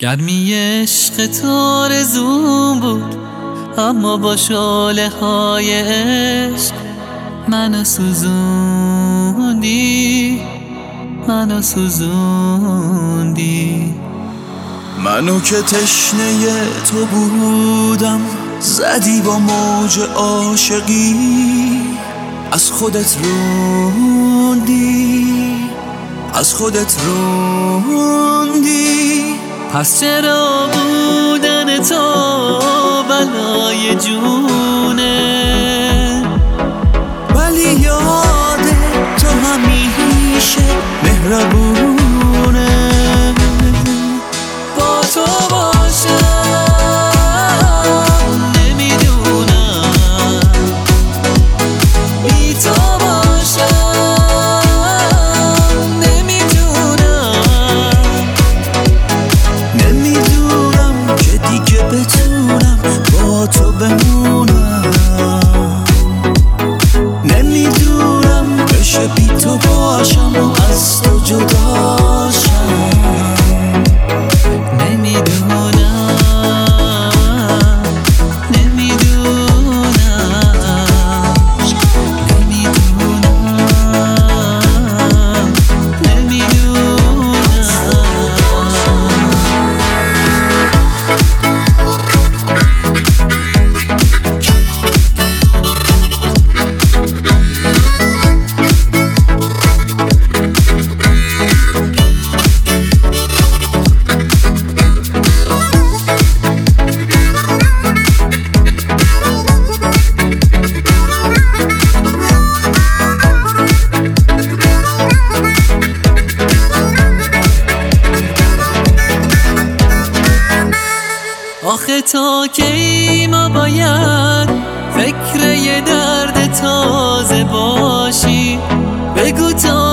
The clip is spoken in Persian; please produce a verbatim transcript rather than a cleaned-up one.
گرمی عشق تو آرزوم بود، اما با شعله های عشق منو سوزوندی، منو سوزوندی. منو که تشنه تو بودم، زدی با موج عاشقی، از خودت روندی، از خودت روندی. پس چرا بودن تو بلای جونه، ولی یاد تو همیشه مهربونه. با تو باشم نمیدونم، بی تو باشم نمیدونم. نمیدونم که دیگه بتونم با تو بمونم، نمیدونم بشه بی تو باشم و از تو جداشم. آخه تا کی ما باید فکر یه درد تازه باشی؟ بگو تا